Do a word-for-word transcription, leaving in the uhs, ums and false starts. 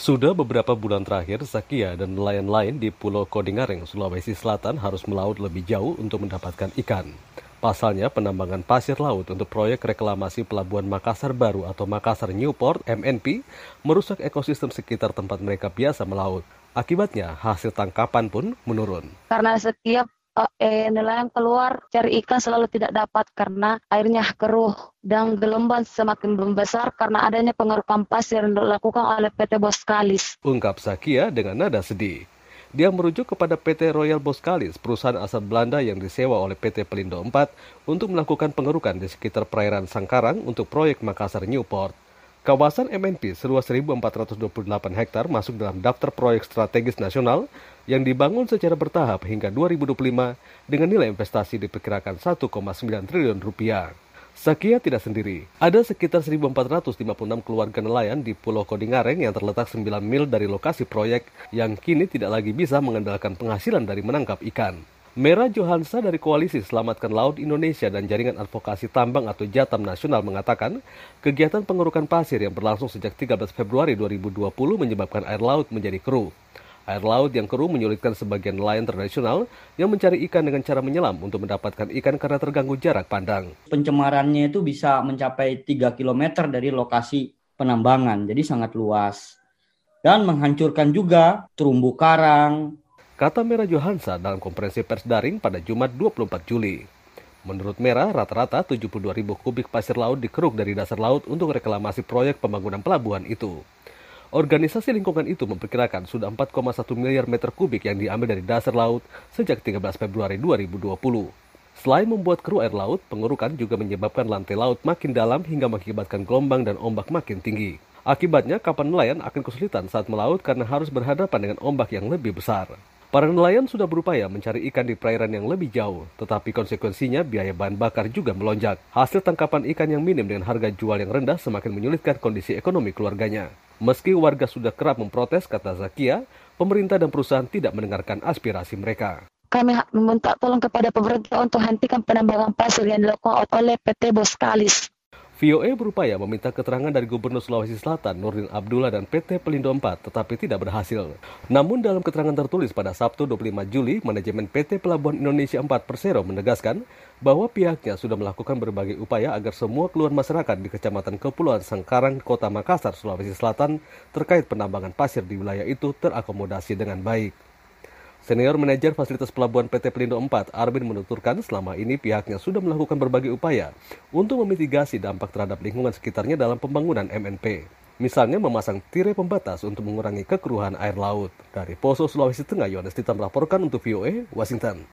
Sudah beberapa bulan terakhir, Zakia dan nelayan lain di Pulau Kodingareng, Sulawesi Selatan harus melaut lebih jauh untuk mendapatkan ikan. Pasalnya, penambangan pasir laut untuk proyek reklamasi Pelabuhan Makassar Baru atau Makassar Newport M N P merusak ekosistem sekitar tempat mereka biasa melaut. Akibatnya, hasil tangkapan pun menurun. Karena setiap eh, nelayan keluar cari ikan selalu tidak dapat karena airnya keruh dan gelombang semakin membesar karena adanya pengerukan pasir yang dilakukan oleh P T Boskalis. Ungkap Zakia dengan nada sedih. Dia merujuk kepada P T Royal Boskalis, perusahaan asal Belanda yang disewa oleh P T Pelindo empat untuk melakukan pengerukan di sekitar perairan Sangkarang untuk proyek Makassar Newport. Kawasan M N P seluas seribu empat ratus dua puluh delapan hektar masuk dalam daftar proyek strategis nasional yang dibangun secara bertahap hingga dua ribu dua puluh lima dengan nilai investasi diperkirakan satu koma sembilan triliun rupiah. Zakia tidak sendiri. Ada sekitar seribu empat ratus lima puluh enam keluarga nelayan di Pulau Kodingareng yang terletak sembilan mil dari lokasi proyek yang kini tidak lagi bisa mengandalkan penghasilan dari menangkap ikan. Mera Johansa dari Koalisi Selamatkan Laut Indonesia dan Jaringan Advokasi Tambang atau Jatam Nasional mengatakan, kegiatan pengerukan pasir yang berlangsung sejak tiga belas Februari dua ribu dua puluh menyebabkan air laut menjadi keruh. Air laut yang keruh menyulitkan sebagian nelayan tradisional yang mencari ikan dengan cara menyelam untuk mendapatkan ikan karena terganggu jarak pandang. Pencemarannya itu bisa mencapai tiga kilometer dari lokasi penambangan, jadi sangat luas. Dan menghancurkan juga terumbu karang. Kata Mera Johansa dalam konferensi pers daring pada Jumat dua puluh empat Juli. Menurut Mera, rata-rata tujuh puluh dua ribu kubik pasir laut dikeruk dari dasar laut untuk reklamasi proyek pembangunan pelabuhan itu. Organisasi lingkungan itu memperkirakan sudah empat koma satu miliar meter kubik yang diambil dari dasar laut sejak tiga belas Februari dua ribu dua puluh. Selain membuat keruh air laut, pengerukan juga menyebabkan lantai laut makin dalam hingga mengakibatkan gelombang dan ombak makin tinggi. Akibatnya, kapal nelayan akan kesulitan saat melaut karena harus berhadapan dengan ombak yang lebih besar. Para nelayan sudah berupaya mencari ikan di perairan yang lebih jauh, tetapi konsekuensinya biaya bahan bakar juga melonjak. Hasil tangkapan ikan yang minim dengan harga jual yang rendah semakin menyulitkan kondisi ekonomi keluarganya. Meski warga sudah kerap memprotes, kata Zakia, pemerintah dan perusahaan tidak mendengarkan aspirasi mereka. Kami meminta tolong kepada pemerintah untuk hentikan penambangan pasir yang dilakukan oleh P T Boskalis. V O A berupaya meminta keterangan dari Gubernur Sulawesi Selatan Nurdin Abdullah dan P T Pelindo empat, tetapi tidak berhasil. Namun dalam keterangan tertulis pada Sabtu dua puluh lima Juli, manajemen P T Pelabuhan Indonesia empat Persero menegaskan bahwa pihaknya sudah melakukan berbagai upaya agar semua keluhan masyarakat di Kecamatan Kepulauan Sangkarang, Kota Makassar, Sulawesi Selatan terkait penambangan pasir di wilayah itu terakomodasi dengan baik. Senior Manajer Fasilitas Pelabuhan P T Pelindo empat, Arbin menuturkan selama ini pihaknya sudah melakukan berbagai upaya untuk memitigasi dampak terhadap lingkungan sekitarnya dalam pembangunan M N P. Misalnya memasang tirai pembatas untuk mengurangi kekeruhan air laut. Dari Poso, Sulawesi Tengah, Yohanes Tita melaporkan untuk V O A, Washington.